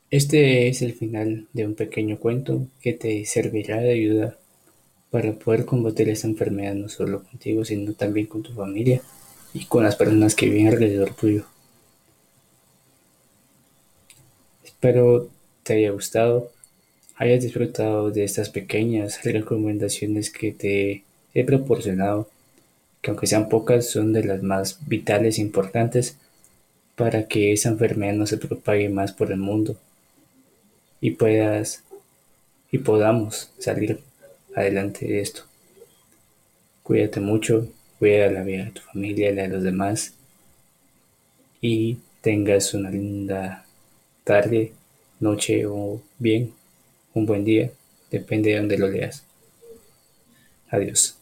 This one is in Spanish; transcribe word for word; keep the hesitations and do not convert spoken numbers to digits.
Este es el final de un pequeño cuento que te servirá de ayuda para poder combatir esta enfermedad no solo contigo, sino también con tu familia y con las personas que viven alrededor tuyo. Espero te haya gustado, hayas disfrutado de estas pequeñas recomendaciones que te he proporcionado, que aunque sean pocas, son de las más vitales e importantes para que esa enfermedad no se propague más por el mundo y puedas y podamos salir adelante de esto. Cuídate mucho, cuida la vida de tu familia, la de los demás y tengas una linda tarde, noche o bien un buen día, depende de donde lo leas. Adiós.